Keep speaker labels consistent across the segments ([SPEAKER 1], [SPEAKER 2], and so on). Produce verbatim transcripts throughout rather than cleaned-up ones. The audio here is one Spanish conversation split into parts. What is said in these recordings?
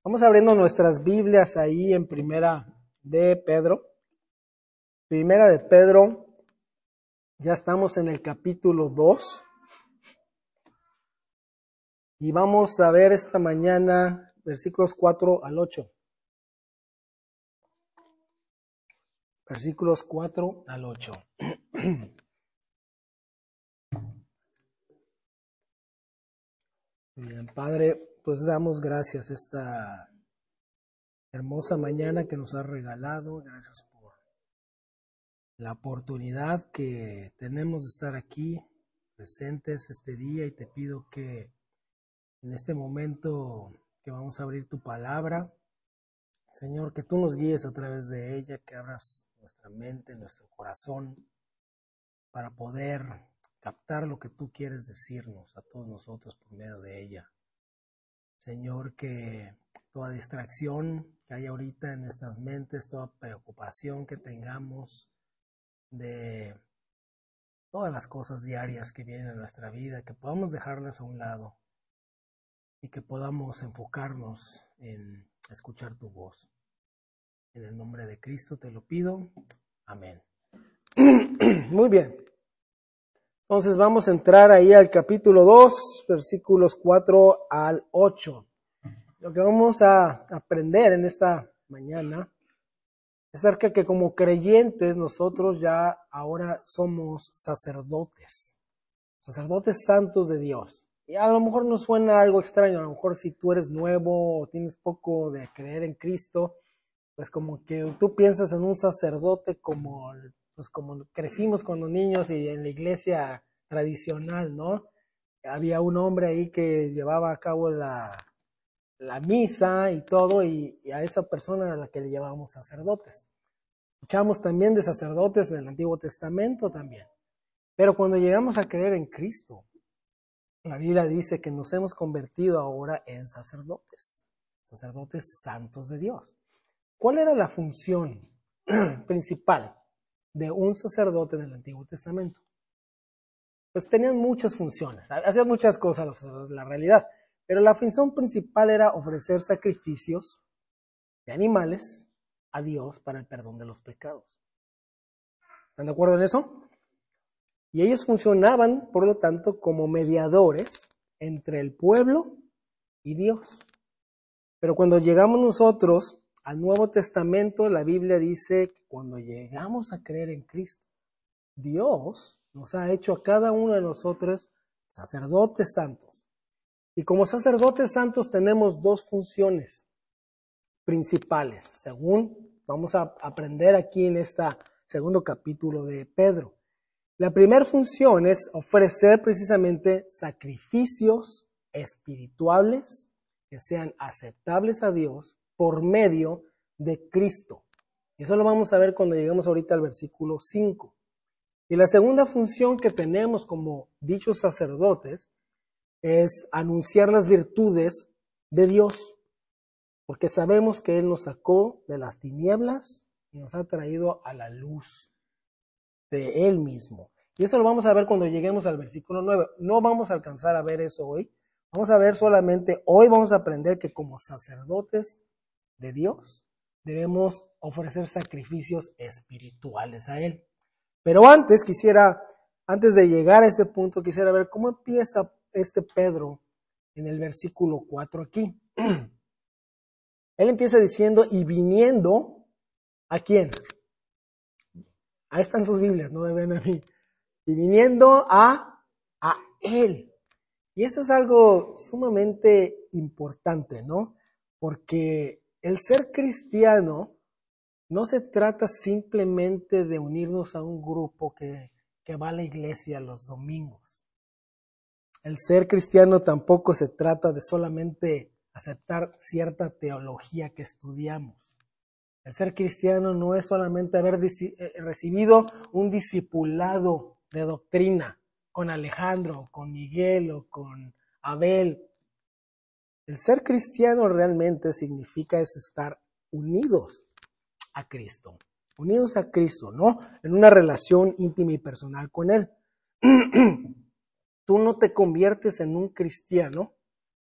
[SPEAKER 1] Vamos abriendo nuestras Biblias ahí en Primera de Pedro. Primera de Pedro, ya estamos en el capítulo dos. Y vamos a ver esta mañana versículos cuatro al ocho. Versículos cuatro al ocho. Bien, Padre, pues damos gracias esta hermosa mañana que nos has regalado. Gracias por la oportunidad que tenemos de estar aquí presentes este día, y te pido que en este momento que vamos a abrir tu palabra, Señor, que tú nos guíes a través de ella, que abras nuestra mente, nuestro corazón, para poder captar lo que tú quieres decirnos a todos nosotros por medio de ella. Señor, que toda distracción que hay ahorita en nuestras mentes, toda preocupación que tengamos de todas las cosas diarias que vienen a nuestra vida, que podamos dejarlas a un lado y que podamos enfocarnos en escuchar tu voz. En el nombre de Cristo te lo pido. Amén. Muy bien. Entonces vamos a entrar ahí al capítulo dos, versículos cuatro al ocho. Lo que vamos a aprender en esta mañana es acerca de que como creyentes nosotros ya ahora somos sacerdotes, sacerdotes santos de Dios. Y a lo mejor nos suena algo extraño, a lo mejor si tú eres nuevo o tienes poco de creer en Cristo, pues como que tú piensas en un sacerdote como, pues como crecimos con los niños y en la iglesia tradicional, ¿no? Había un hombre ahí que llevaba a cabo la, la misa y todo, y, y a esa persona a la que le llamábamos sacerdotes. Escuchamos también de sacerdotes en el Antiguo Testamento también. Pero cuando llegamos a creer en Cristo, la Biblia dice que nos hemos convertido ahora en sacerdotes, sacerdotes santos de Dios. ¿Cuál era la función principal de un sacerdote en el Antiguo Testamento? Pues tenían muchas funciones, hacían muchas cosas los sacerdotes, la realidad, pero la función principal era ofrecer sacrificios de animales a Dios para el perdón de los pecados. ¿Están de acuerdo en eso? Y ellos funcionaban, por lo tanto, como mediadores entre el pueblo y Dios. Pero cuando llegamos nosotros al Nuevo Testamento, la Biblia dice que cuando llegamos a creer en Cristo, Dios nos ha hecho a cada uno de nosotros sacerdotes santos. Y como sacerdotes santos tenemos dos funciones principales, según vamos a aprender aquí en este segundo capítulo de Pedro. La primera función es ofrecer precisamente sacrificios espirituales que sean aceptables a Dios por medio de Cristo. Eso lo vamos a ver cuando lleguemos ahorita al versículo cinco. Y la segunda función que tenemos como dichos sacerdotes es anunciar las virtudes de Dios, porque sabemos que Él nos sacó de las tinieblas y nos ha traído a la luz de Él mismo. Y eso lo vamos a ver cuando lleguemos al versículo nueve. No vamos a alcanzar a ver eso hoy. Vamos a ver solamente, hoy vamos a aprender que como sacerdotes de Dios debemos ofrecer sacrificios espirituales a Él. Pero antes quisiera, antes de llegar a ese punto, quisiera ver cómo empieza este Pedro en el versículo cuatro aquí. Él empieza diciendo, y viniendo, ¿a quién? Ahí están sus Biblias, no me ven a mí. Y viniendo a, a Él. Y eso es algo sumamente importante, ¿no? Porque el ser cristiano no se trata simplemente de unirnos a un grupo que, que va a la iglesia los domingos. El ser cristiano tampoco se trata de solamente aceptar cierta teología que estudiamos. El ser cristiano no es solamente haber recibido un discipulado de doctrina con Alejandro, con Miguel o con Abel. El ser cristiano realmente significa es estar unidos a Cristo, unidos a Cristo, ¿no? En una relación íntima y personal con Él. Tú no te conviertes en un cristiano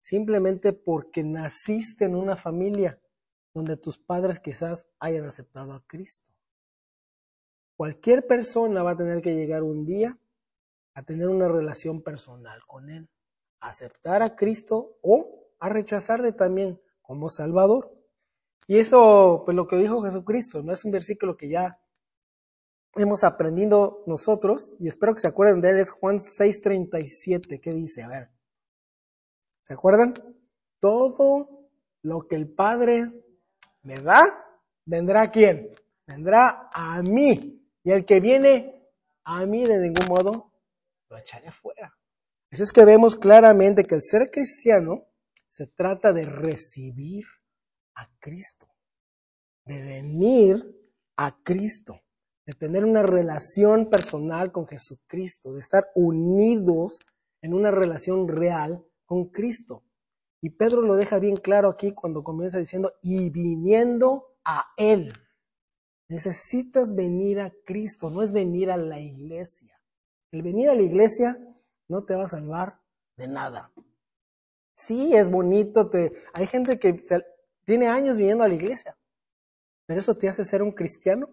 [SPEAKER 1] simplemente porque naciste en una familia donde tus padres quizás hayan aceptado a Cristo. Cualquier persona va a tener que llegar un día a tener una relación personal con Él, a aceptar a Cristo o a rechazarle también como Salvador. Y eso, pues lo que dijo Jesucristo, no es un versículo que ya hemos aprendido nosotros, y espero que se acuerden de él, es Juan seis treinta y siete, ¿qué dice? A ver, ¿se acuerdan? Todo lo que el Padre me da, vendrá ¿a quién? Vendrá a mí. Y el que viene a mí de ningún modo lo echaré fuera. Eso es que vemos claramente que el ser cristiano se trata de recibir a Cristo, de venir a Cristo, de tener una relación personal con Jesucristo, de estar unidos en una relación real con Cristo. Y Pedro lo deja bien claro aquí cuando comienza diciendo, y viniendo a Él. Necesitas venir a Cristo, no es venir a la iglesia. El venir a la iglesia no te va a salvar de nada. Sí, es bonito, te... hay gente que tiene años viniendo a la iglesia, pero ¿eso te hace ser un cristiano?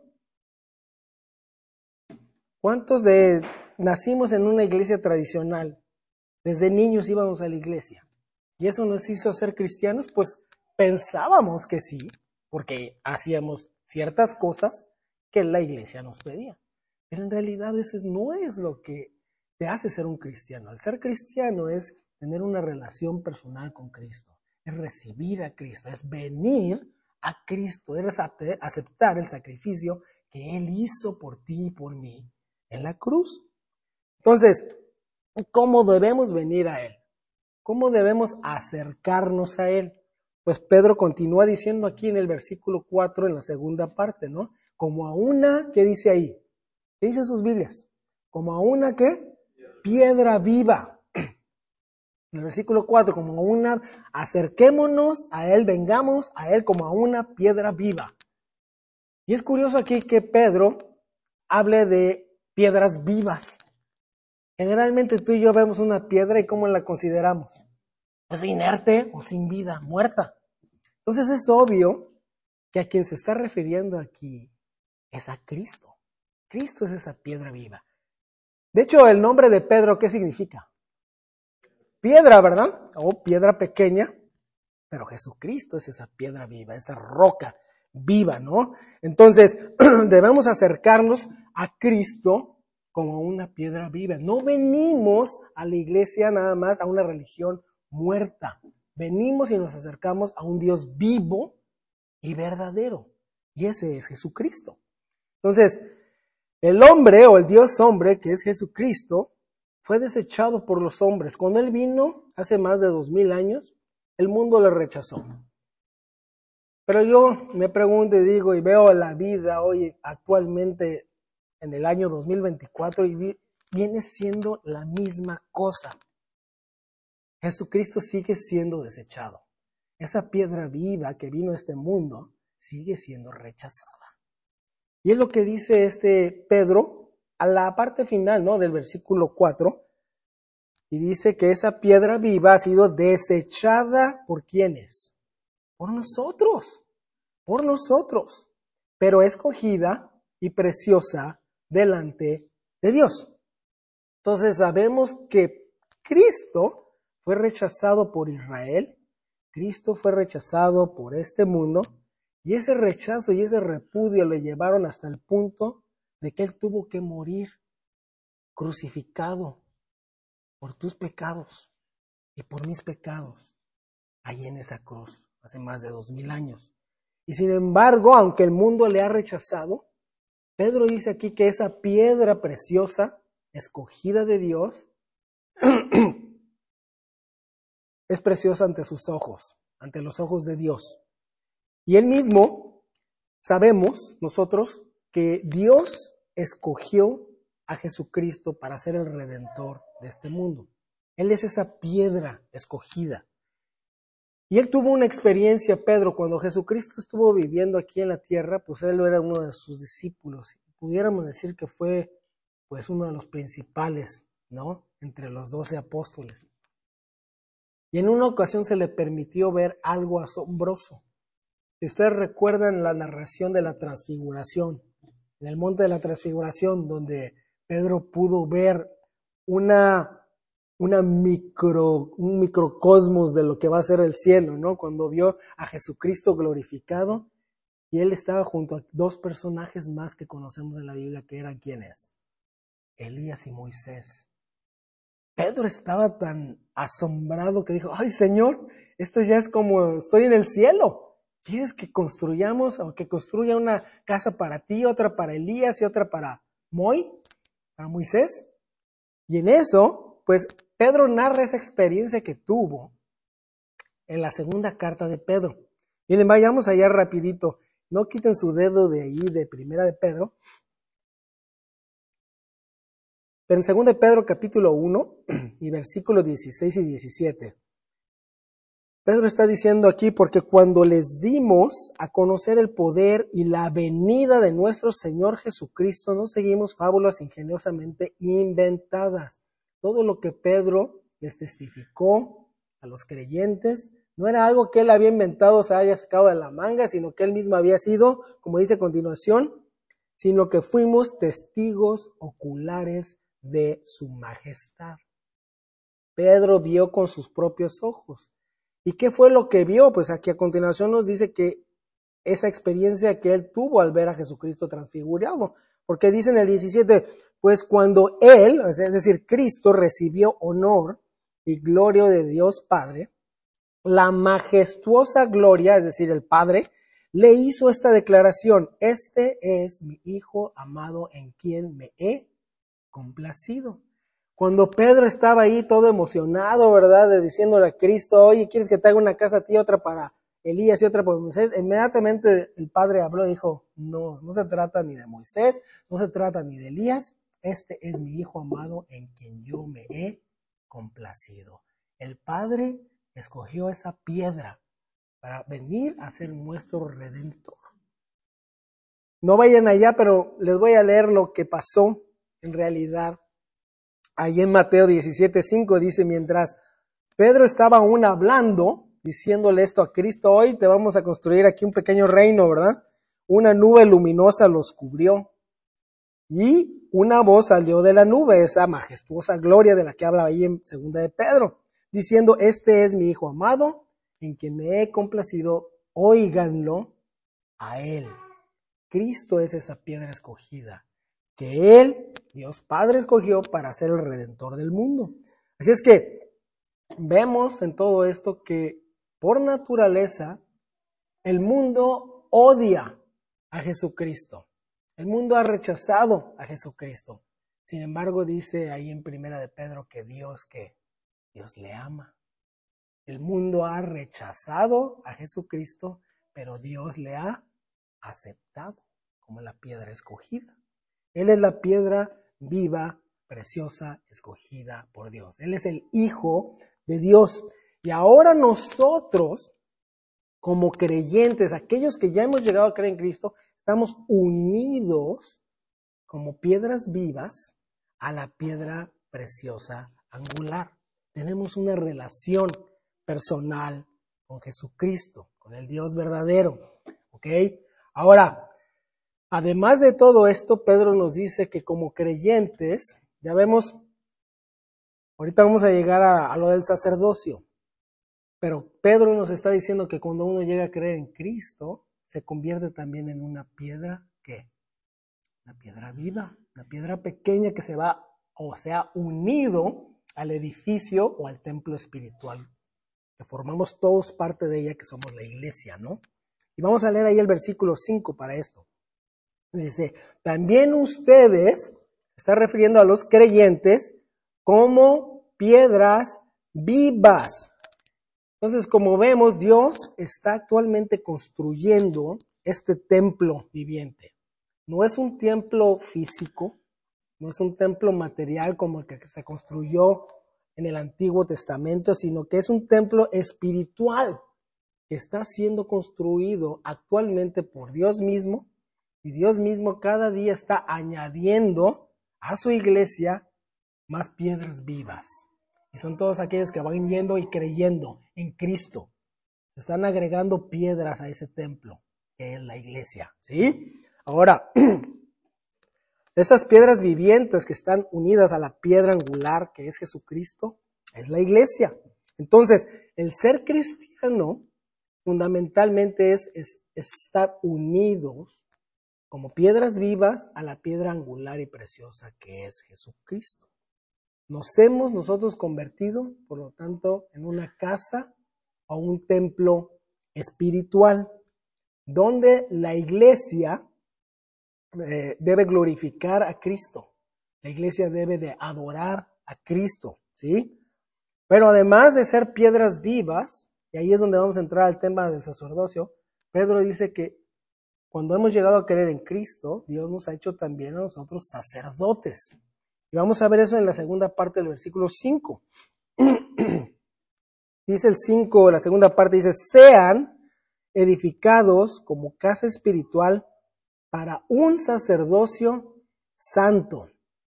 [SPEAKER 1] ¿Cuántos de nacimos en una iglesia tradicional? Desde niños íbamos a la iglesia. ¿Y eso nos hizo ser cristianos? Pues pensábamos que sí, porque hacíamos ciertas cosas que la iglesia nos pedía. Pero en realidad eso no es lo que te hace ser un cristiano. El ser cristiano es tener una relación personal con Cristo, es recibir a Cristo, es venir a Cristo, es aceptar el sacrificio que Él hizo por ti y por mí en la cruz. Entonces, ¿cómo debemos venir a Él? ¿Cómo debemos acercarnos a Él? Pues Pedro continúa diciendo aquí en el versículo cuatro, en la segunda parte, ¿no? Como a una, ¿qué dice ahí? ¿Qué dicen sus Biblias? Como a una, ¿qué? Piedra viva. En el versículo cuatro, como a una, acerquémonos a Él, vengamos a Él como a una piedra viva. Y es curioso aquí que Pedro hable de piedras vivas. Generalmente tú y yo vemos una piedra y ¿cómo la consideramos? Pues inerte o sin vida, muerta. Entonces es obvio que a quien se está refiriendo aquí es a Cristo. Cristo es esa piedra viva. De hecho, el nombre de Pedro, ¿qué significa? Piedra, ¿verdad? O piedra pequeña, pero Jesucristo es esa piedra viva, esa roca viva, ¿no? Entonces, debemos acercarnos a Cristo como una piedra viva. No venimos a la iglesia nada más, a una religión muerta. Venimos y nos acercamos a un Dios vivo y verdadero. Y ese es Jesucristo. Entonces, el hombre o el Dios hombre, que es Jesucristo, fue desechado por los hombres. Cuando Él vino hace más de dos mil años, el mundo le rechazó. Pero yo me pregunto y digo y veo la vida hoy actualmente en el año dos mil veinticuatro y viene siendo la misma cosa. Jesucristo sigue siendo desechado. Esa piedra viva que vino a este mundo sigue siendo rechazada. Y es lo que dice este Pedro a la parte final, ¿no?, del versículo cuatro. Y dice que esa piedra viva ha sido desechada ¿por quiénes? Por nosotros, por nosotros, pero escogida y preciosa delante de Dios. Entonces sabemos que Cristo fue rechazado por Israel, Cristo fue rechazado por este mundo, y ese rechazo y ese repudio le llevaron hasta el punto de que Él tuvo que morir crucificado por tus pecados y por mis pecados, ahí en esa cruz, hace más de dos mil años. Y sin embargo, aunque el mundo le ha rechazado, Pedro dice aquí que esa piedra preciosa, escogida de Dios, es preciosa ante sus ojos, ante los ojos de Dios. Y él mismo, sabemos nosotros, que Dios escogió a Jesucristo para ser el redentor de este mundo. Él es esa piedra escogida. Y él tuvo una experiencia, Pedro, cuando Jesucristo estuvo viviendo aquí en la tierra, pues él era uno de sus discípulos. Pudiéramos decir que fue pues uno de los principales, ¿no?, entre los doce apóstoles. Y en una ocasión se le permitió ver algo asombroso. Si ustedes recuerdan la narración de la transfiguración, en el monte de la transfiguración, donde Pedro pudo ver una, una micro, un microcosmos de lo que va a ser el cielo, ¿no? Cuando vio a Jesucristo glorificado, y él estaba junto a dos personajes más que conocemos en la Biblia, que eran ¿quiénes? Elías y Moisés. Pedro estaba tan asombrado que dijo, ay Señor, esto ya es como estoy en el cielo. ¿Quieres que construyamos o que construya una casa para ti, otra para Elías y otra para Moy, para Moisés? Y en eso, pues Pedro narra esa experiencia que tuvo en la segunda carta de Pedro. Miren, vayamos allá rapidito. No quiten su dedo de ahí, de primera de Pedro. Pero en segunda de Pedro capítulo uno y versículos dieciséis y diecisiete. Pedro está diciendo aquí, porque cuando les dimos a conocer el poder y la venida de nuestro Señor Jesucristo, no seguimos fábulas ingeniosamente inventadas. Todo lo que Pedro les testificó a los creyentes no era algo que él había inventado, o sea, haya sacado de la manga, sino que él mismo había sido, como dice a continuación, sino que fuimos testigos oculares de su majestad. Pedro vio con sus propios ojos. ¿Y qué fue lo que vio? Pues aquí a continuación nos dice que esa experiencia que él tuvo al ver a Jesucristo transfigurado. Porque dice en el diecisiete, pues cuando él, es decir, Cristo, recibió honor y gloria de Dios Padre, la majestuosa gloria, es decir, el Padre, le hizo esta declaración, este es mi Hijo amado en quien me he complacido. Cuando Pedro estaba ahí todo emocionado, ¿verdad? De diciéndole a Cristo, oye, ¿quieres que te haga una casa a ti, otra para Elías y otra para Moisés? Inmediatamente el Padre habló y dijo, no, no se trata ni de Moisés, no se trata ni de Elías, este es mi Hijo amado en quien yo me he complacido. El Padre escogió esa piedra para venir a ser nuestro Redentor. No vayan allá, pero les voy a leer lo que pasó en realidad. Ahí en Mateo diecisiete cinco dice, mientras Pedro estaba aún hablando, diciéndole esto a Cristo, hoy te vamos a construir aquí un pequeño reino, ¿verdad? Una nube luminosa los cubrió y una voz salió de la nube, esa majestuosa gloria de la que habla ahí en segunda de Pedro, diciendo, este es mi Hijo amado, en quien me he complacido, óiganlo a él. Cristo es esa piedra escogida que él, Dios Padre, escogió para ser el Redentor del mundo. Así es que vemos en todo esto que por naturaleza el mundo odia a Jesucristo. El mundo ha rechazado a Jesucristo. Sin embargo, dice ahí en primera de Pedro que Dios, que Dios le ama. El mundo ha rechazado a Jesucristo, pero Dios le ha aceptado como la piedra escogida. Él es la piedra viva, preciosa, escogida por Dios. Él es el Hijo de Dios. Y ahora nosotros, como creyentes, aquellos que ya hemos llegado a creer en Cristo, estamos unidos como piedras vivas a la piedra preciosa angular. Tenemos una relación personal con Jesucristo, con el Dios verdadero. ¿Ok? Ahora, además de todo esto, Pedro nos dice que como creyentes, ya vemos, ahorita vamos a llegar a, a lo del sacerdocio, pero Pedro nos está diciendo que cuando uno llega a creer en Cristo, se convierte también en una piedra, ¿qué? Una piedra viva, una piedra pequeña que se va, o sea, unido al edificio o al templo espiritual, que formamos todos parte de ella, que somos la iglesia, ¿no? Y vamos a leer ahí el versículo cinco para esto. Dice, también ustedes, está refiriendo a los creyentes, como piedras vivas. Entonces, como vemos, Dios está actualmente construyendo este templo viviente. No es un templo físico, no es un templo material como el que se construyó en el Antiguo Testamento, sino que es un templo espiritual que está siendo construido actualmente por Dios mismo. Y Dios mismo cada día está añadiendo a su iglesia más piedras vivas. Y son todos aquellos que van yendo y creyendo en Cristo. Se están agregando piedras a ese templo, que es la iglesia, ¿sí? Ahora, esas piedras vivientes que están unidas a la piedra angular, que es Jesucristo, es la iglesia. Entonces, el ser cristiano fundamentalmente es, es, es estar unidos como piedras vivas a la piedra angular y preciosa que es Jesucristo. Nos hemos nosotros convertido, por lo tanto, en una casa o un templo espiritual, donde la iglesia eh, debe glorificar a Cristo. La iglesia debe de adorar a Cristo, ¿sí? Pero además de ser piedras vivas, y ahí es donde vamos a entrar al tema del sacerdocio, Pedro dice que cuando hemos llegado a creer en Cristo, Dios nos ha hecho también a nosotros sacerdotes. Y vamos a ver eso en la segunda parte del versículo cinco. Dice el cinco, la segunda parte dice, sean edificados como casa espiritual para un sacerdocio santo.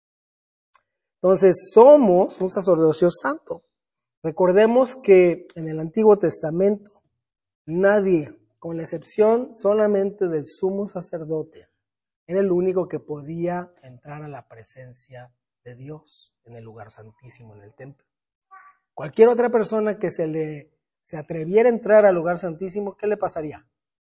[SPEAKER 1] Entonces, somos un sacerdocio santo. Recordemos que en el Antiguo Testamento, nadie, con la excepción solamente del sumo sacerdote, era el único que podía entrar a la presencia de Dios en el lugar santísimo, en el templo. Cualquier otra persona que se le se atreviera a entrar al lugar santísimo, ¿qué le pasaría?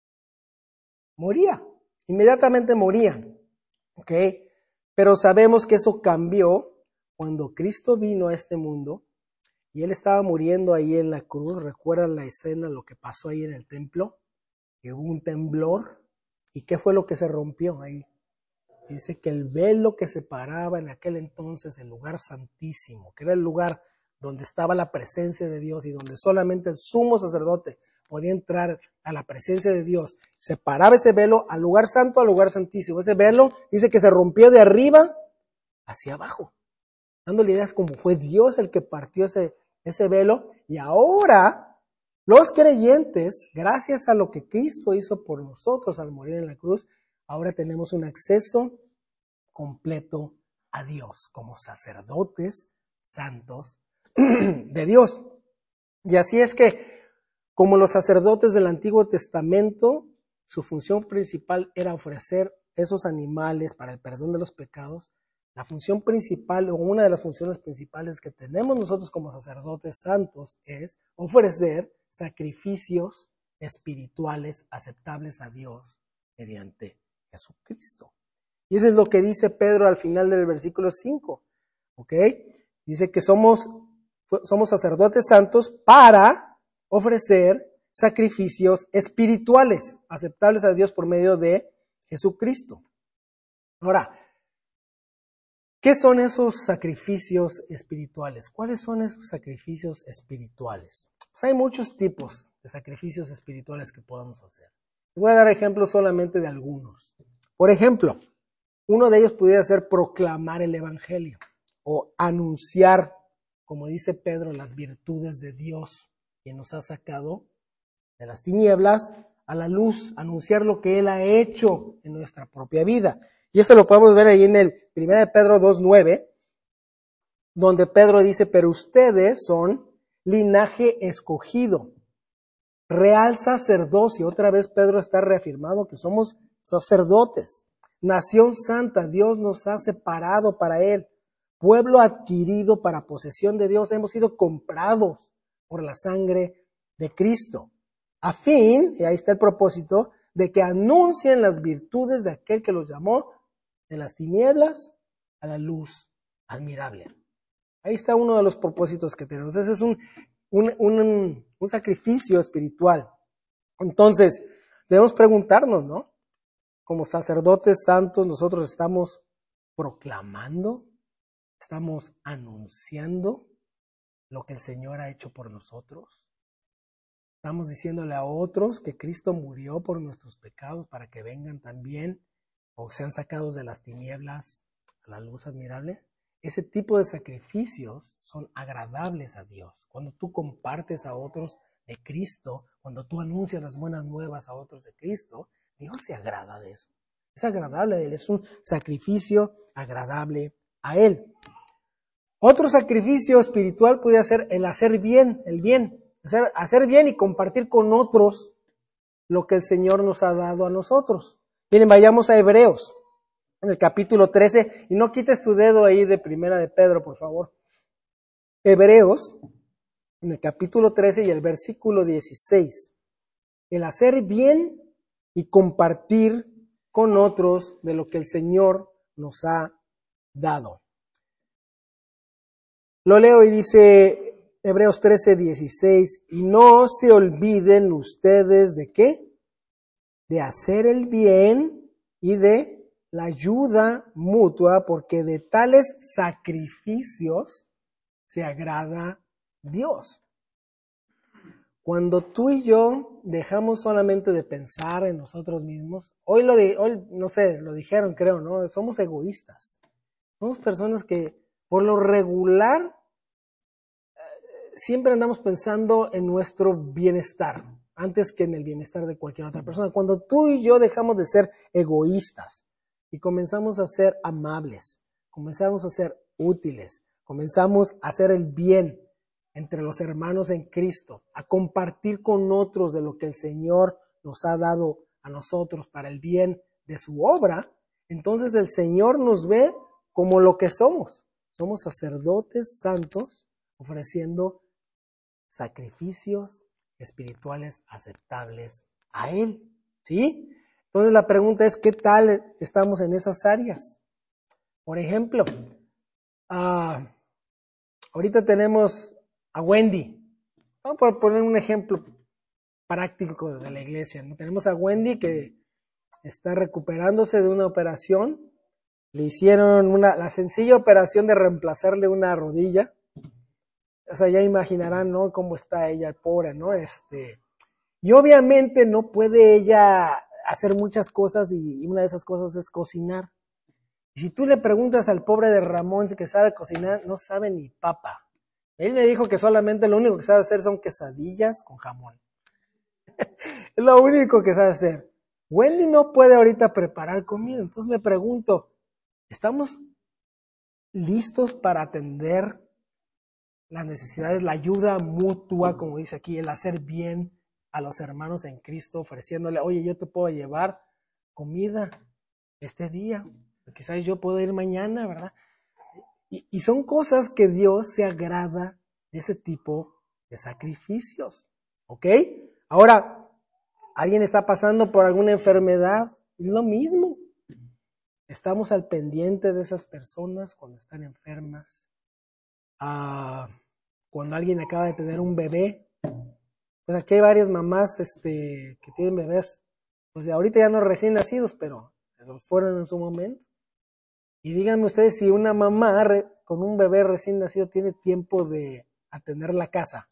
[SPEAKER 1] Moría, inmediatamente morían, ¿ok? Pero sabemos que eso cambió cuando Cristo vino a este mundo y Él estaba muriendo ahí en la cruz. ¿Recuerdan la escena, lo que pasó ahí en el templo? Que hubo un temblor. ¿Y qué fue lo que se rompió ahí? Dice que el velo que separaba en aquel entonces el lugar santísimo, que era el lugar donde estaba la presencia de Dios y donde solamente el sumo sacerdote podía entrar a la presencia de Dios, separaba ese velo al lugar santo, al lugar santísimo. Ese velo dice que se rompió de arriba hacia abajo, dándole ideas como fue Dios el que partió ese, ese velo. Y ahora los creyentes, gracias a lo que Cristo hizo por nosotros al morir en la cruz, ahora tenemos un acceso completo a Dios como sacerdotes santos de Dios. Y así es que, como los sacerdotes del Antiguo Testamento, su función principal era ofrecer esos animales para el perdón de los pecados. La función principal, o una de las funciones principales que tenemos nosotros como sacerdotes santos, es ofrecer sacrificios espirituales aceptables a Dios mediante Jesucristo. Y eso es lo que dice Pedro al final del versículo cinco. ¿Ok? Dice que somos, somos sacerdotes santos para ofrecer sacrificios espirituales aceptables a Dios por medio de Jesucristo. Ahora, ¿qué son esos sacrificios espirituales? ¿Cuáles son esos sacrificios espirituales? Pues hay muchos tipos de sacrificios espirituales que podemos hacer. Voy a dar ejemplos solamente de algunos. Por ejemplo, uno de ellos pudiera ser proclamar el evangelio o anunciar, como dice Pedro, las virtudes de Dios, que nos ha sacado de las tinieblas a la luz, anunciar lo que Él ha hecho en nuestra propia vida. Y eso lo podemos ver ahí en el primero de Pedro dos nueve, donde Pedro dice, pero ustedes son linaje escogido, real sacerdocio. Otra vez Pedro está reafirmado que somos sacerdotes, nación santa. Dios nos ha separado para Él, pueblo adquirido para posesión de Dios. Hemos sido comprados por la sangre de Cristo, a fin, y ahí está el propósito, de que anuncien las virtudes de aquel que los llamó de las tinieblas a la luz admirable. Ahí está uno de los propósitos que tenemos. Ese es un, un, un, un sacrificio espiritual. Entonces, debemos preguntarnos, ¿no? Como sacerdotes santos, nosotros estamos proclamando, estamos anunciando lo que el Señor ha hecho por nosotros. Estamos diciéndole a otros que Cristo murió por nuestros pecados para que vengan también o sean sacados de las tinieblas a la luz admirable. Ese tipo de sacrificios son agradables a Dios. Cuando tú compartes a otros de Cristo, cuando tú anuncias las buenas nuevas a otros de Cristo, Dios se agrada de eso. Es agradable a Él, es un sacrificio agradable a Él. Otro sacrificio espiritual puede ser el hacer bien, el bien, hacer, hacer bien y compartir con otros lo que el Señor nos ha dado a nosotros. Miren, vayamos a Hebreos, en el capítulo trece, y no quites tu dedo ahí de Primera de Pedro, por favor. Hebreos, en el capítulo trece y el versículo dieciséis. El hacer bien y compartir con otros de lo que el Señor nos ha dado. Lo leo y dice Hebreos trece, dieciséis, y no se olviden ustedes de qué, de hacer el bien y de la ayuda mutua, porque de tales sacrificios se agrada Dios. Cuando tú y yo dejamos solamente de pensar en nosotros mismos, hoy lo de, hoy no sé, lo dijeron creo, ¿no? Somos egoístas. Somos personas que por lo regular siempre andamos pensando en nuestro bienestar, antes que en el bienestar de cualquier otra persona. Cuando tú y yo dejamos de ser egoístas y comenzamos a ser amables, comenzamos a ser útiles, comenzamos a hacer el bien entre los hermanos en Cristo, a compartir con otros de lo que el Señor nos ha dado a nosotros para el bien de su obra, entonces el Señor nos ve como lo que somos. Somos sacerdotes santos ofreciendo sacrificios espirituales aceptables a Él, ¿sí? Entonces la pregunta es, ¿qué tal estamos en esas áreas? Por ejemplo, uh, ahorita tenemos a Wendy. Vamos a poner un ejemplo práctico de la iglesia, ¿no? Tenemos a Wendy que está recuperándose de una operación. Le hicieron una, la sencilla operación de reemplazarle una rodilla. O sea, ya imaginarán, ¿no? Cómo está ella, pobre, ¿no? Este, y obviamente no puede ella hacer muchas cosas y una de esas cosas es cocinar. Y si tú le preguntas al pobre de Ramón que sabe cocinar, no sabe ni papa. Él me dijo que solamente lo único que sabe hacer son quesadillas con jamón. Es lo único que sabe hacer. Wendy no puede ahorita preparar comida. Entonces me pregunto, ¿estamos listos para atender las necesidades, la ayuda mutua, como dice aquí, el hacer bien a los hermanos en Cristo, ofreciéndole, oye, yo te puedo llevar comida este día, quizás yo puedo ir mañana, ¿verdad? Y, y son cosas que Dios se agrada de ese tipo de sacrificios, ¿ok? Ahora, ¿alguien está pasando por alguna enfermedad? Es lo mismo. Estamos al pendiente de esas personas cuando están enfermas. Ah, cuando alguien acaba de tener un bebé, pues aquí hay varias mamás este, que tienen bebés, pues ahorita ya no recién nacidos, pero lo fueron en su momento. Y díganme ustedes si una mamá re, con un bebé recién nacido tiene tiempo de atender la casa.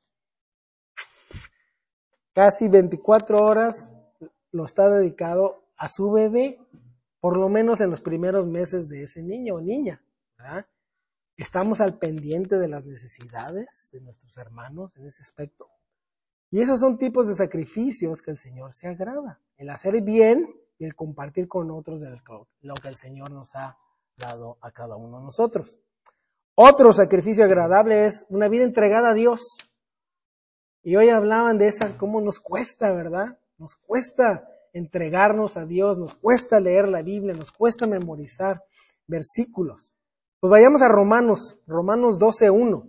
[SPEAKER 1] Casi veinticuatro horas lo está dedicado a su bebé, por lo menos en los primeros meses de ese niño o niña, ¿verdad? Estamos al pendiente de las necesidades de nuestros hermanos en ese aspecto. Y esos son tipos de sacrificios que el Señor se agrada. El hacer bien y el compartir con otros de lo que el Señor nos ha dado a cada uno de nosotros. Otro sacrificio agradable es una vida entregada a Dios. Y hoy hablaban de esa, cómo nos cuesta, ¿verdad? Nos cuesta entregarnos a Dios, nos cuesta leer la Biblia, nos cuesta memorizar versículos. Pues vayamos a Romanos, Romanos doce uno.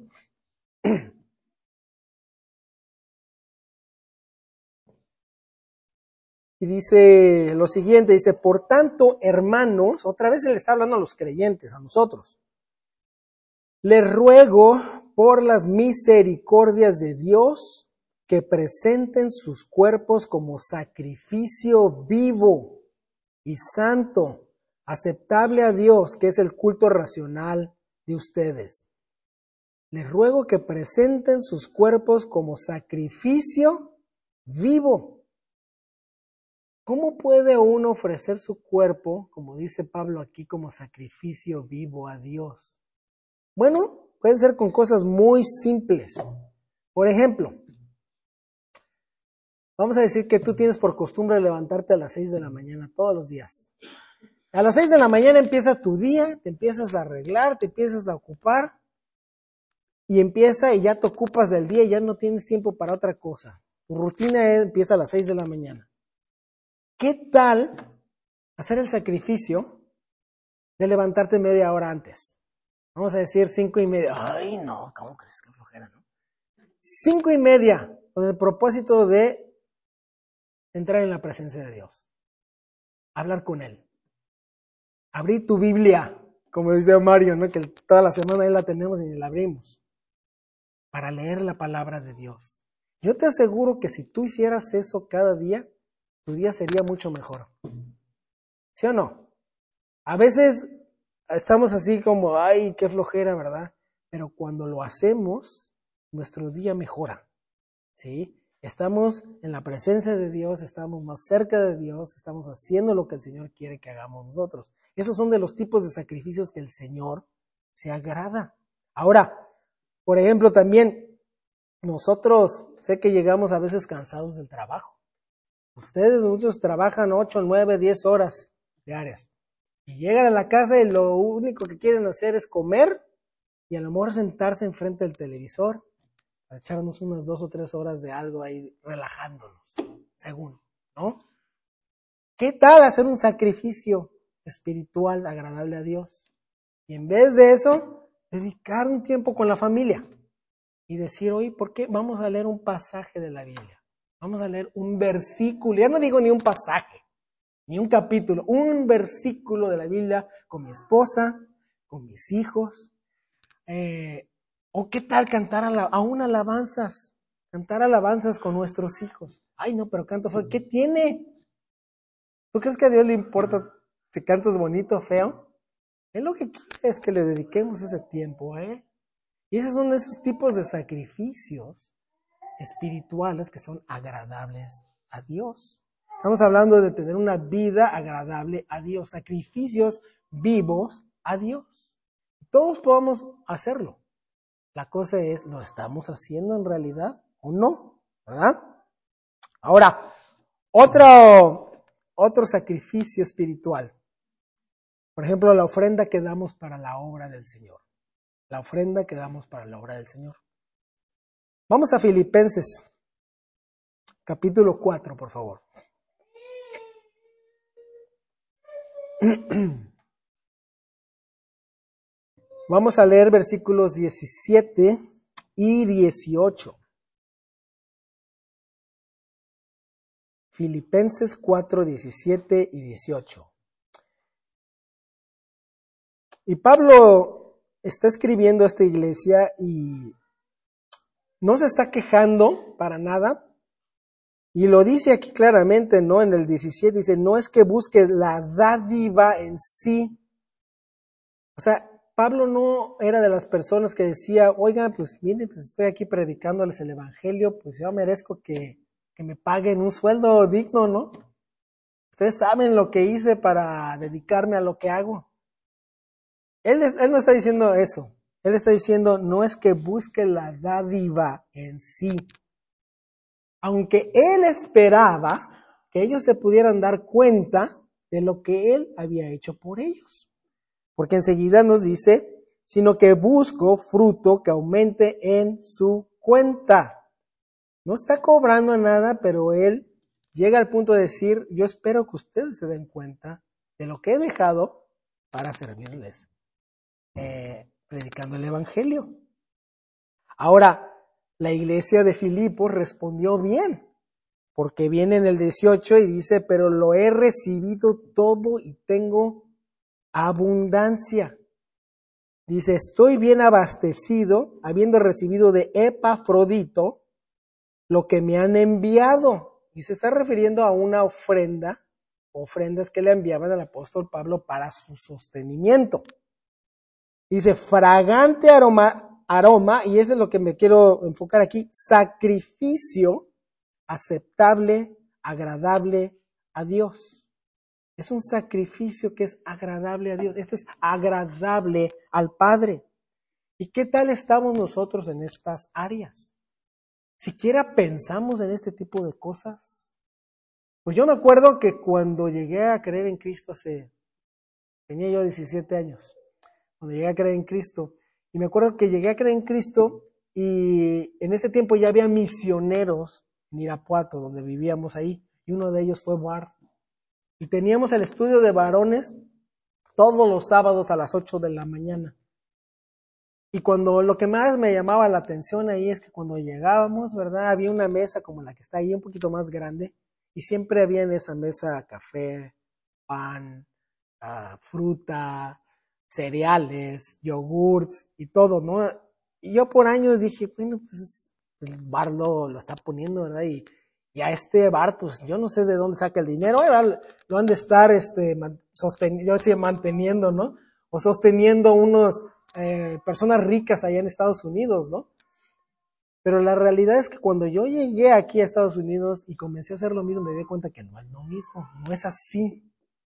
[SPEAKER 1] Y dice lo siguiente, dice, por tanto, hermanos, otra vez él está hablando a los creyentes, a nosotros. Les ruego por las misericordias de Dios que presenten sus cuerpos como sacrificio vivo y santo, aceptable a Dios, que es el culto racional de ustedes. Les ruego que presenten sus cuerpos como sacrificio vivo. ¿Cómo puede uno ofrecer su cuerpo, como dice Pablo aquí, como sacrificio vivo a Dios? Bueno, pueden ser con cosas muy simples. Por ejemplo, vamos a decir que tú tienes por costumbre levantarte a las seis de la mañana todos los días. A las seis de la mañana empieza tu día, te empiezas a arreglar, te empiezas a ocupar y empieza y ya te ocupas del día y ya no tienes tiempo para otra cosa. Tu rutina empieza a las seis de la mañana. ¿Qué tal hacer el sacrificio de levantarte media hora antes? Vamos a decir cinco y media. Ay, no, ¿cómo crees que flojera, no? Cinco y media, con el propósito de entrar en la presencia de Dios. Hablar con Él. Abrir tu Biblia, como dice Mario, ¿no? Que toda la semana ahí la tenemos y la abrimos. Para leer la palabra de Dios. Yo te aseguro que si tú hicieras eso cada día, tu día sería mucho mejor. ¿Sí o no? A veces estamos así como, ay, qué flojera, ¿verdad? Pero cuando lo hacemos, nuestro día mejora, ¿sí? Estamos en la presencia de Dios, estamos más cerca de Dios, estamos haciendo lo que el Señor quiere que hagamos nosotros. Esos son de los tipos de sacrificios que el Señor se agrada. Ahora, por ejemplo, también nosotros, sé que llegamos a veces cansados del trabajo. Ustedes muchos trabajan ocho, nueve, diez horas diarias. Y llegan a la casa y lo único que quieren hacer es comer y a lo mejor sentarse enfrente del televisor para echarnos unas dos o tres horas de algo ahí relajándonos, según, ¿no? ¿Qué tal hacer un sacrificio espiritual agradable a Dios? Y en vez de eso, dedicar un tiempo con la familia y decir, oye, ¿por qué? Vamos a leer un pasaje de la Biblia. Vamos a leer un versículo. Ya no digo ni un pasaje, ni un capítulo, un versículo de la Biblia con mi esposa, con mis hijos. Eh, ¿O qué tal cantar ala- aún alabanzas? Cantar alabanzas con nuestros hijos. Ay, no, pero canto feo. ¿Qué tiene? ¿Tú crees que a Dios le importa si cantas bonito o feo? Él lo que quiere es que le dediquemos ese tiempo a Él. Y esos son esos tipos de sacrificios espirituales que son agradables a Dios. Estamos hablando de tener una vida agradable a Dios, sacrificios vivos a Dios. Todos podemos hacerlo. La cosa es, ¿lo estamos haciendo en realidad o no? ¿Verdad? Ahora, otro, otro sacrificio espiritual. Por ejemplo, la ofrenda que damos para la obra del Señor. La ofrenda que damos para la obra del Señor. Vamos a Filipenses, capítulo cuatro, por favor. Vamos a leer versículos diecisiete y dieciocho. Filipenses cuatro, diecisiete y dieciocho. Y Pablo está escribiendo a esta iglesia y no se está quejando para nada. Y lo dice aquí claramente, ¿no? En el diecisiete dice, no es que busque la dádiva en sí. O sea, Pablo no era de las personas que decía, oigan, pues miren, pues estoy aquí predicándoles el evangelio, pues yo merezco que, que me paguen un sueldo digno, ¿no? Ustedes saben lo que hice para dedicarme a lo que hago. Él, él no está diciendo eso. Él está diciendo, no es que busque la dádiva en sí. Aunque él esperaba que ellos se pudieran dar cuenta de lo que él había hecho por ellos. Porque enseguida nos dice, sino que busco fruto que aumente en su cuenta. No está cobrando nada, pero él llega al punto de decir, yo espero que ustedes se den cuenta de lo que he dejado para servirles, eh, predicando el evangelio. Ahora, la iglesia de Filipos respondió bien, porque viene en el dieciocho y dice, pero lo he recibido todo y tengo abundancia. Dice, estoy bien abastecido, habiendo recibido de Epafrodito lo que me han enviado. Y se está refiriendo a una ofrenda, ofrendas que le enviaban al apóstol Pablo para su sostenimiento. Dice, fragante aroma, aroma, y eso es lo que me quiero enfocar aquí, sacrificio aceptable, agradable a Dios. Es un sacrificio que es agradable a Dios. Esto es agradable al Padre. ¿Y qué tal estamos nosotros en estas áreas? ¿Siquiera pensamos en este tipo de cosas? Pues yo me acuerdo que cuando llegué a creer en Cristo hace, tenía yo diecisiete años, cuando llegué a creer en Cristo, Y me acuerdo que llegué a creer en Cristo y en ese tiempo ya había misioneros en Irapuato, donde vivíamos ahí, y uno de ellos fue Bart. Y teníamos el estudio de varones todos los sábados a las ocho de la mañana. Y cuando lo que más me llamaba la atención ahí es que cuando llegábamos, ¿verdad? Había una mesa como la que está ahí, un poquito más grande, y siempre había en esa mesa café, pan, uh, fruta, cereales, yogurts y todo, ¿no? Y yo por años dije, bueno, pues el bar lo, lo está poniendo, ¿verdad? Y, y a este bar, pues yo no sé de dónde saca el dinero, ¿verdad? Lo han de estar este, sosteniendo, yo decía manteniendo, ¿no? O sosteniendo unos eh, personas ricas allá en Estados Unidos, ¿no? Pero la realidad es que cuando yo llegué aquí a Estados Unidos y comencé a hacer lo mismo, me di cuenta que no es lo mismo, no es así.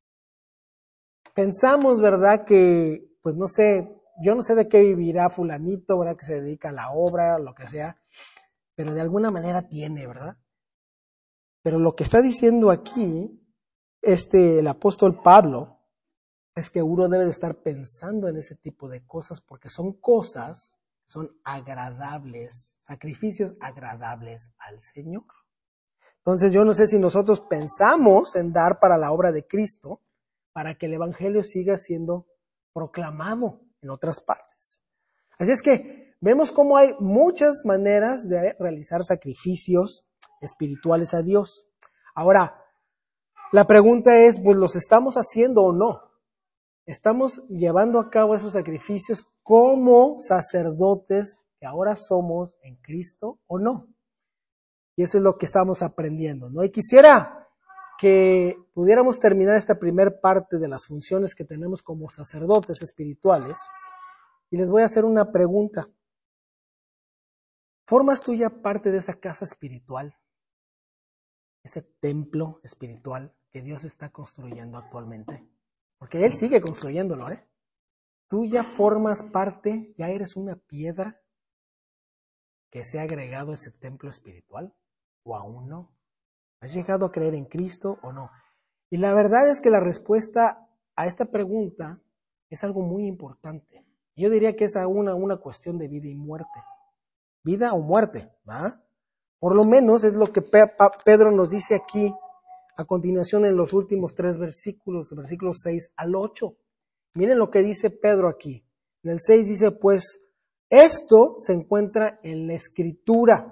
[SPEAKER 1] Pensamos, ¿verdad? Que, pues no sé, yo no sé de qué vivirá fulanito, ¿verdad? Que se dedica a la obra, lo que sea, pero de alguna manera tiene, ¿verdad? Pero lo que está diciendo aquí, este, el apóstol Pablo, es que uno debe de estar pensando en ese tipo de cosas porque son cosas, son agradables, sacrificios agradables al Señor. Entonces yo no sé si nosotros pensamos en dar para la obra de Cristo, para que el Evangelio siga siendo proclamado en otras partes. Así es que vemos cómo hay muchas maneras de realizar sacrificios espirituales a Dios. Ahora, la pregunta es, pues, ¿los estamos haciendo o no? ¿Estamos llevando a cabo esos sacrificios como sacerdotes que ahora somos en Cristo o no? Y eso es lo que estamos aprendiendo, ¿no? Y quisiera que pudiéramos terminar esta primer parte de las funciones que tenemos como sacerdotes espirituales. Y les voy a hacer una pregunta. ¿Formas tú ya parte de esa casa espiritual? Ese templo espiritual que Dios está construyendo actualmente. Porque Él sigue construyéndolo, ¿eh? Tú ya formas parte, ya eres una piedra que se ha agregado a ese templo espiritual, o aún no. ¿Has llegado a creer en Cristo o no? Y la verdad es que la respuesta a esta pregunta es algo muy importante. Yo diría que es una, una cuestión de vida y muerte. Vida o muerte, ¿va? Por lo menos es lo que Pedro nos dice aquí a continuación en los últimos tres versículos, versículos seis al ocho. Miren lo que dice Pedro aquí. En el seis dice, pues, esto se encuentra en la Escritura.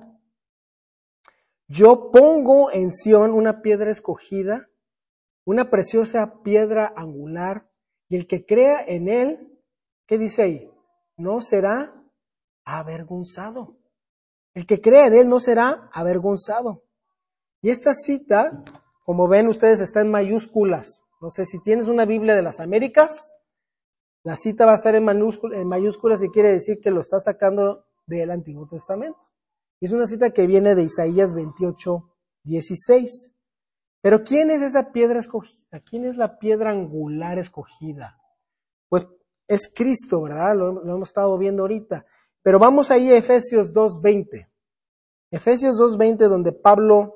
[SPEAKER 1] Yo pongo en Sión una piedra escogida, una preciosa piedra angular, y el que crea en él, ¿qué dice ahí? No será avergonzado. El que crea en él no será avergonzado. Y esta cita, como ven ustedes, está en mayúsculas. No sé, si tienes una Biblia de las Américas, la cita va a estar en mayúsculas, en mayúsculas y quiere decir que lo está sacando del Antiguo Testamento. Y es una cita que viene de Isaías veintiocho, dieciséis. Pero ¿quién es esa piedra escogida? ¿Quién es la piedra angular escogida? Pues es Cristo, ¿verdad? Lo, lo hemos estado viendo ahorita. Pero vamos ahí a Efesios dos veinte. Efesios dos veinte, donde Pablo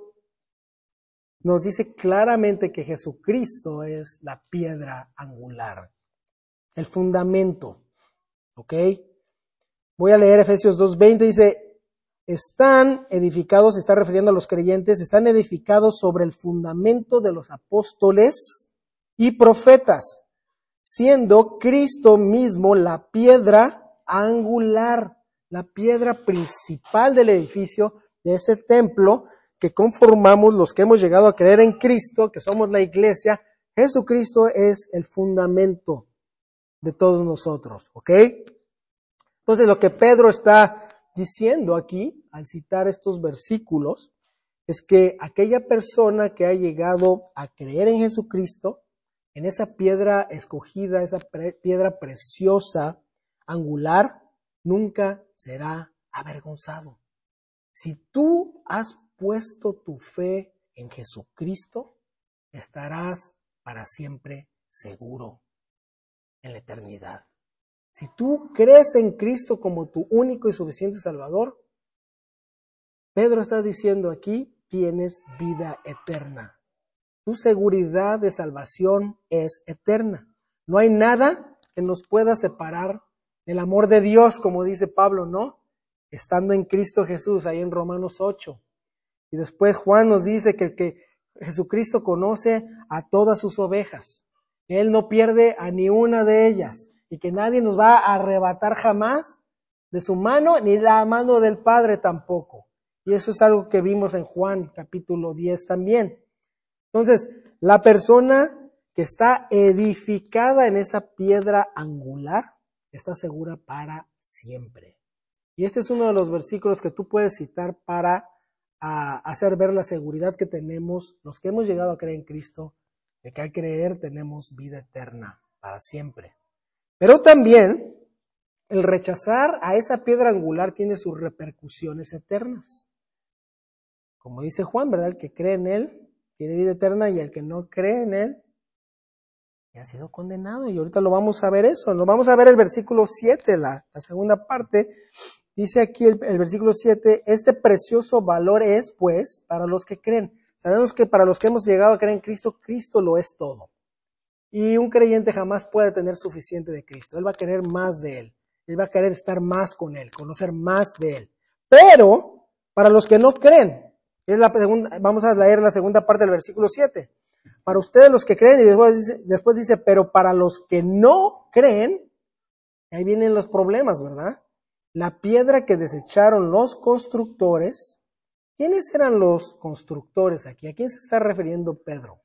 [SPEAKER 1] nos dice claramente que Jesucristo es la piedra angular, el fundamento. ¿Ok? Voy a leer Efesios dos veinte, dice, están edificados, se está refiriendo a los creyentes, están edificados sobre el fundamento de los apóstoles y profetas, siendo Cristo mismo la piedra angular, la piedra principal del edificio, de ese templo que conformamos los que hemos llegado a creer en Cristo, que somos la iglesia. Jesucristo es el fundamento de todos nosotros, ¿ok? Entonces lo que Pedro está diciendo aquí, al citar estos versículos, es que aquella persona que ha llegado a creer en Jesucristo, en esa piedra escogida, esa pre- piedra preciosa, angular, nunca será avergonzado. Si tú has puesto tu fe en Jesucristo, estarás para siempre seguro en la eternidad. Si tú crees en Cristo como tu único y suficiente Salvador, Pedro está diciendo aquí, tienes vida eterna. Tu seguridad de salvación es eterna. No hay nada que nos pueda separar El amor de Dios, como dice Pablo, ¿no? Estando en Cristo Jesús, ahí en Romanos ocho. Y después Juan nos dice que el que Jesucristo conoce a todas sus ovejas. Él no pierde a ni una de ellas. Y que nadie nos va a arrebatar jamás de su mano, ni la mano del Padre tampoco. Y eso es algo que vimos en Juan capítulo diez también. Entonces, la persona que está edificada en esa piedra angular está segura para siempre. Y este es uno de los versículos que tú puedes citar para a, hacer ver la seguridad que tenemos, los que hemos llegado a creer en Cristo, de que al creer tenemos vida eterna para siempre. Pero también el rechazar a esa piedra angular tiene sus repercusiones eternas. Como dice Juan, ¿verdad? El que cree en Él tiene vida eterna y el que no cree en Él ya ha sido condenado. Y ahorita lo vamos a ver eso. Lo vamos a ver el versículo siete, la, la segunda parte. Dice aquí el, el versículo siete, este precioso valor es, pues, para los que creen. Sabemos que para los que hemos llegado a creer en Cristo, Cristo lo es todo. Y un creyente jamás puede tener suficiente de Cristo. Él va a querer más de Él. Él va a querer estar más con Él, conocer más de Él. Pero, para los que no creen, es la segunda, vamos a leer la segunda parte del versículo siete. Para ustedes los que creen, y después dice, después dice, pero para los que no creen, ahí vienen los problemas, ¿verdad? La piedra que desecharon los constructores. ¿Quiénes eran los constructores aquí? ¿A quién se está refiriendo Pedro?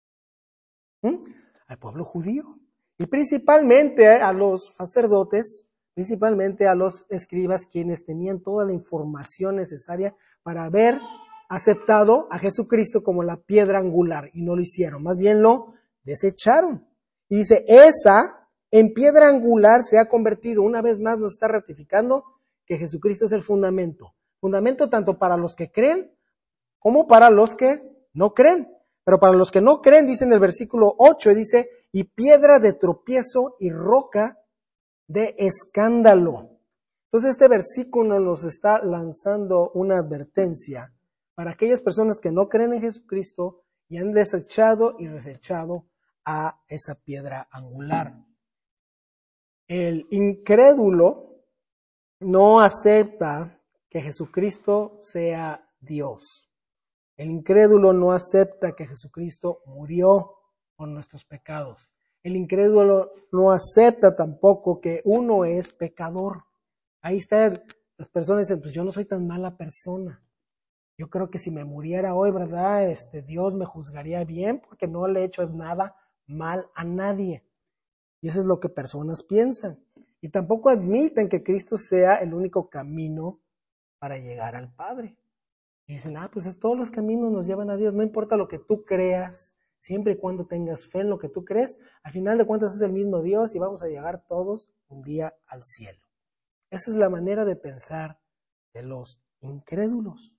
[SPEAKER 1] ¿Mm? Al pueblo judío. Y principalmente a los sacerdotes, principalmente a los escribas, quienes tenían toda la información necesaria para haber aceptado a Jesucristo como la piedra angular. Y no lo hicieron, más bien lo desecharon. Y dice, esa en piedra angular se ha convertido, una vez más nos está ratificando que Jesucristo es el fundamento. Fundamento tanto para los que creen como para los que no creen. Pero para los que no creen, dice en el versículo ocho, dice, y piedra de tropiezo y roca de escándalo. Entonces este versículo nos está lanzando una advertencia para aquellas personas que no creen en Jesucristo y han desechado y desechado a esa piedra angular. El incrédulo no acepta que Jesucristo sea Dios. El incrédulo no acepta que Jesucristo murió por nuestros pecados. El incrédulo no acepta tampoco que uno es pecador. Ahí están las personas que dicen, pues yo no soy tan mala persona. Yo creo que si me muriera hoy, ¿verdad? Este, Dios me juzgaría bien porque no le he hecho nada mal a nadie. Y eso es lo que personas piensan. Y tampoco admiten que Cristo sea el único camino para llegar al Padre. Y dicen, ah, pues todos los caminos nos llevan a Dios. No importa lo que tú creas, siempre y cuando tengas fe en lo que tú crees, al final de cuentas es el mismo Dios y vamos a llegar todos un día al cielo. Esa es la manera de pensar de los incrédulos.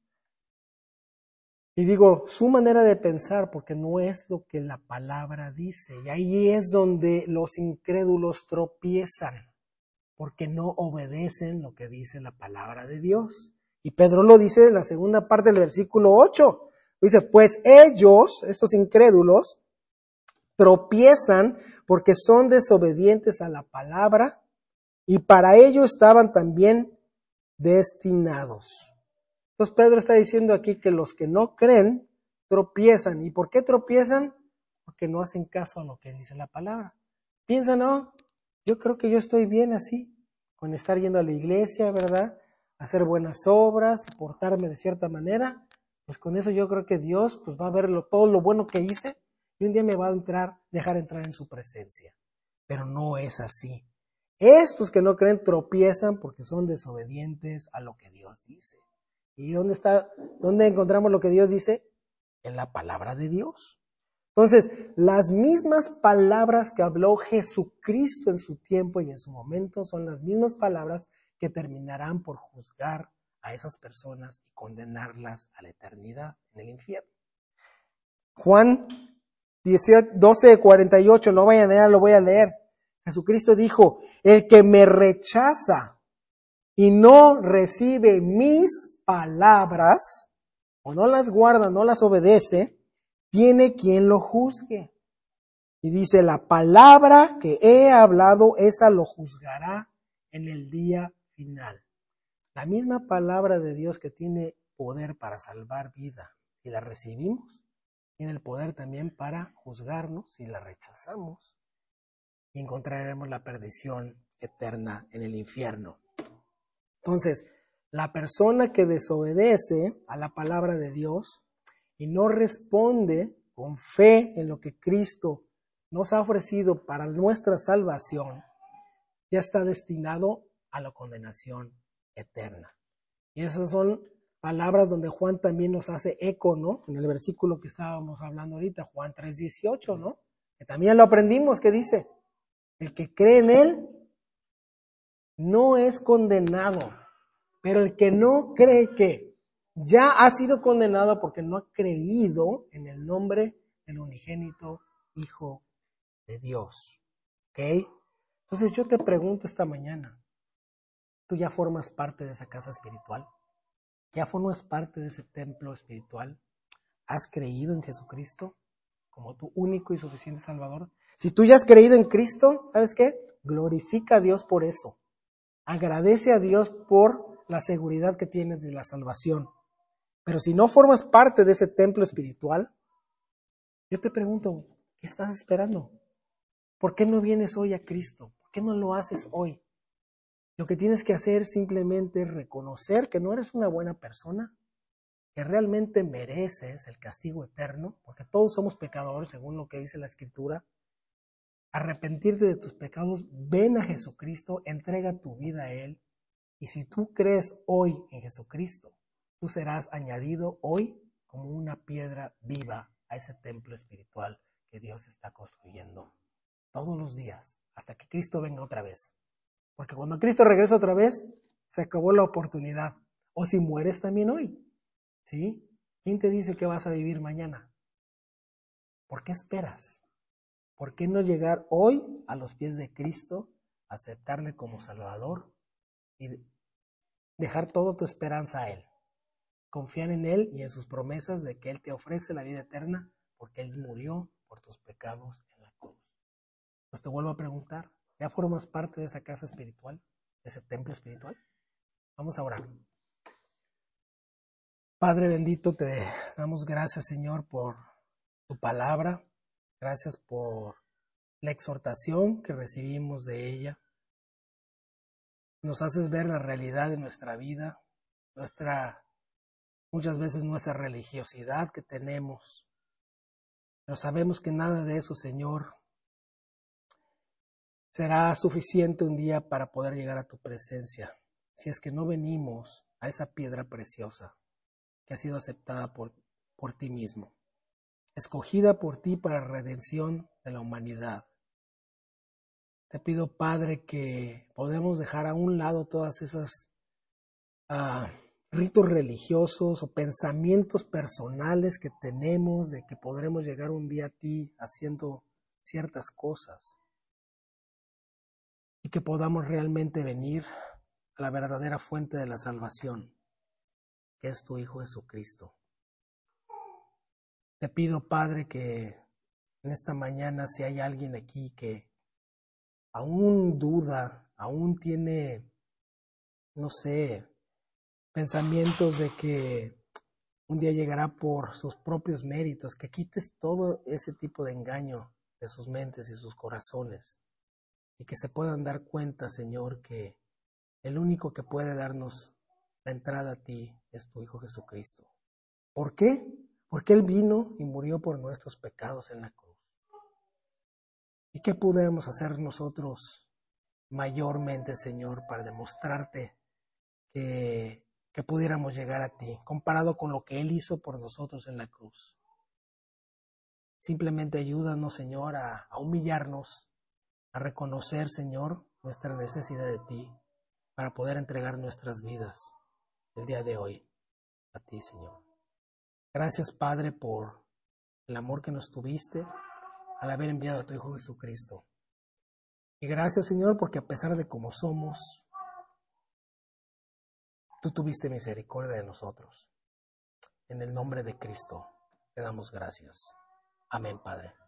[SPEAKER 1] Y digo, su manera de pensar porque no es lo que la palabra dice. Y ahí es donde los incrédulos tropiezan, porque no obedecen lo que dice la palabra de Dios. Y Pedro lo dice en la segunda parte del versículo ocho. Dice, pues ellos, estos incrédulos, tropiezan porque son desobedientes a la palabra y para ello estaban también destinados. Entonces Pedro está diciendo aquí que los que no creen tropiezan. ¿Y por qué tropiezan? Porque no hacen caso a lo que dice la palabra. Piensan, no, yo creo que yo estoy bien así, con estar yendo a la iglesia, ¿verdad? Hacer buenas obras, portarme de cierta manera. Pues con eso yo creo que Dios pues va a ver lo, todo lo bueno que hice y un día me va a entrar, dejar entrar en su presencia. Pero no es así. Estos que no creen tropiezan porque son desobedientes a lo que Dios dice. ¿Y dónde está, dónde encontramos lo que Dios dice? En la palabra de Dios. Entonces, las mismas palabras que habló Jesucristo en su tiempo y en su momento son las mismas palabras que terminarán por juzgar a esas personas y condenarlas a la eternidad en el infierno. Juan doce cuarenta y ocho, no vayan a leer, lo voy a leer. Jesucristo dijo, el que me rechaza y no recibe mis palabras, o no las guarda, no las obedece, tiene quien lo juzgue. Y dice, la palabra que he hablado, esa lo juzgará en el día final. La misma palabra de Dios que tiene poder para salvar vida, si la recibimos, tiene el poder también para juzgarnos si la rechazamos y encontraremos la perdición eterna en el infierno. Entonces, la persona que desobedece a la palabra de Dios y no responde con fe en lo que Cristo nos ha ofrecido para nuestra salvación, ya está destinado a la condenación eterna. Y esas son palabras donde Juan también nos hace eco, ¿no? En el versículo que estábamos hablando ahorita, Juan tres dieciocho, ¿no? Que también lo aprendimos, que dice, el que cree en Él no es condenado, pero el que no cree que ya ha sido condenado porque no ha creído en el nombre del unigénito Hijo de Dios. ¿Ok? Entonces yo te pregunto esta mañana, ¿tú ya formas parte de esa casa espiritual? ¿Ya formas parte de ese templo espiritual? ¿Has creído en Jesucristo como tu único y suficiente Salvador? Si tú ya has creído en Cristo, ¿sabes qué? Glorifica a Dios por eso. Agradece a Dios por la seguridad que tienes de la salvación. Pero si no formas parte de ese templo espiritual, yo te pregunto, ¿qué estás esperando? ¿Por qué no vienes hoy a Cristo? ¿Por qué no lo haces hoy? Lo que tienes que hacer simplemente es reconocer que no eres una buena persona, que realmente mereces el castigo eterno, porque todos somos pecadores, según lo que dice la Escritura. Arrepentirte de tus pecados, ven a Jesucristo, entrega tu vida a Él, y si tú crees hoy en Jesucristo, tú serás añadido hoy como una piedra viva a ese templo espiritual que Dios está construyendo todos los días, hasta que Cristo venga otra vez. Porque cuando Cristo regresa otra vez, se acabó la oportunidad. O si mueres también hoy, ¿sí? ¿Quién te dice que vas a vivir mañana? ¿Por qué esperas? ¿Por qué no llegar hoy a los pies de Cristo, aceptarle como Salvador y dejar toda tu esperanza a Él? Confiar en Él y en sus promesas de que Él te ofrece la vida eterna porque Él murió por tus pecados en la cruz. Pues te vuelvo a preguntar, ¿ya formas parte de esa casa espiritual, de ese templo espiritual? Vamos a orar. Padre bendito, te damos gracias, Señor, por tu palabra. Gracias por la exhortación que recibimos de ella. Nos haces ver la realidad de nuestra vida, nuestra, muchas veces nuestra religiosidad que tenemos. Pero sabemos que nada de eso, Señor, será suficiente un día para poder llegar a tu presencia, si es que no venimos a esa piedra preciosa que ha sido aceptada por, por ti mismo, escogida por ti para redención de la humanidad. Te pido, Padre, que podamos dejar a un lado todas esas uh, ritos religiosos o pensamientos personales que tenemos de que podremos llegar un día a ti haciendo ciertas cosas. Y que podamos realmente venir a la verdadera fuente de la salvación, que es tu Hijo Jesucristo. Te pido, Padre, que en esta mañana, si hay alguien aquí que aún duda, aún tiene, no sé, pensamientos de que un día llegará por sus propios méritos, que quites todo ese tipo de engaño de sus mentes y sus corazones, y que se puedan dar cuenta, Señor, que el único que puede darnos la entrada a ti es tu Hijo Jesucristo. ¿Por qué? Porque Él vino y murió por nuestros pecados en la cruz. ¿Y qué podemos hacer nosotros mayormente, Señor, para demostrarte que, que pudiéramos llegar a ti, comparado con lo que Él hizo por nosotros en la cruz? Simplemente ayúdanos, Señor, a, a humillarnos, a reconocer, Señor, nuestra necesidad de ti, para poder entregar nuestras vidas el día de hoy a ti, Señor. Gracias, Padre, por el amor que nos tuviste al haber enviado a tu Hijo Jesucristo. Y gracias, Señor, porque a pesar de cómo somos, tú tuviste misericordia de nosotros. En el nombre de Cristo te damos gracias. Amén, Padre.